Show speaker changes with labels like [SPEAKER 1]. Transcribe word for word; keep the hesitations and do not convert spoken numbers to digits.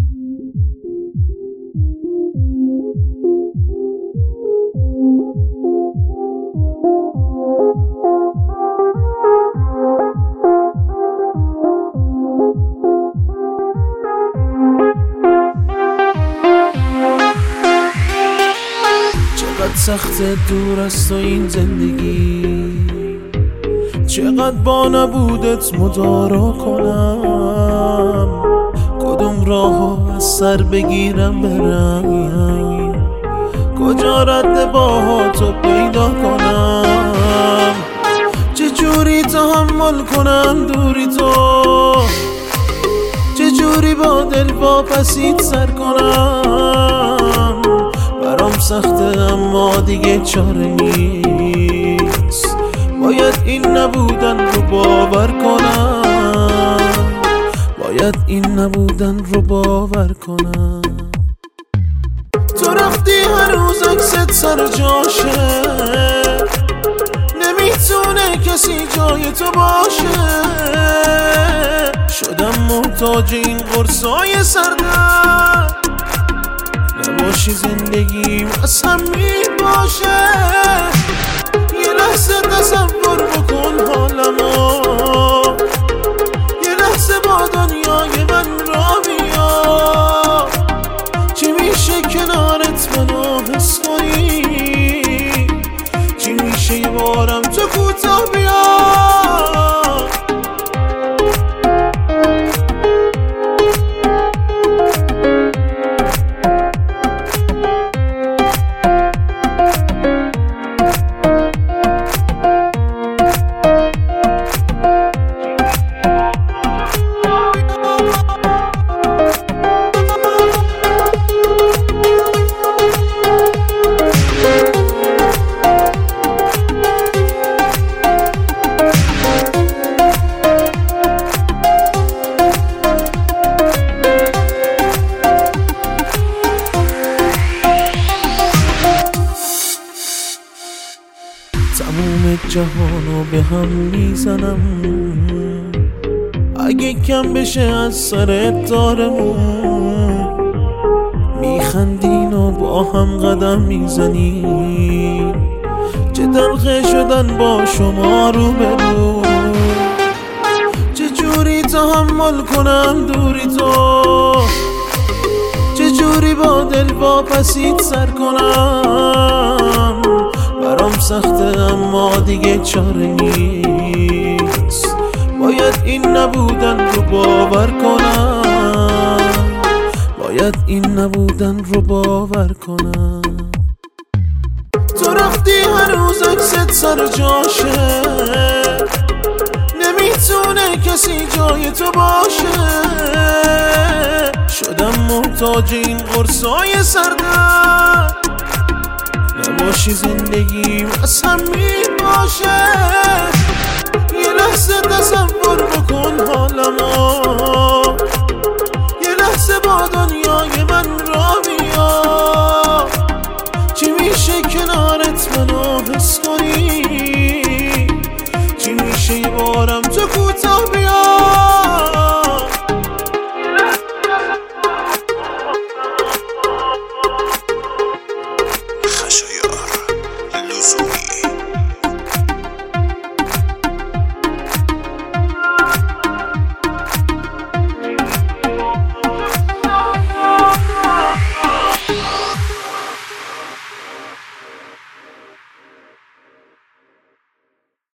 [SPEAKER 1] چقدر سخت دور از تو این زندگی، چقدر با نبودت مدارا کنم، کدوم راهو از سر بگیرم برم، کجا رد باهاتو پیدا کنم، چجوری تحمل کنم دوری تو، چجوری با دل واپسیت سر کنم. برام سخته اما دیگه چاره نیست، باید این نبودن رو باور کنم، باید این نبودن رو باور کنم. تو رفتی هر روز عکست سر جاشه، نمیتونه کسی جای تو باشه، شدم محتاج این قرصای سردرد، نباشی زندگیم اصلا می باشه. یه لحظه تصور بکن حالمو، یه لحظه با دنیای من را بیا، چی میشه کنارت منو حس کنی، چی میشه یه بارم تو کوتاه بیا. تموم جهانو به هم میزنم، اگه کم بشه از سر دارمون، میخندین و با هم قدم میزنین، چه دلخه شدن با شما رو برو، چجوری تحمل کنم دوری تو، چجوری با دل واپسیت سر کنم. برام سخته اما دیگه چاره نیست، باید این نبودن رو باور کنم، باید این نبودن رو باور کنم. تو رفتی هر روز عکست سر جاشه، نمیتونه کسی جای تو باشه، شدم محتاج این قرصای سردرد، نباشی زندگیم اصلا می باشه. یه لحظه تصور بکن حالمو،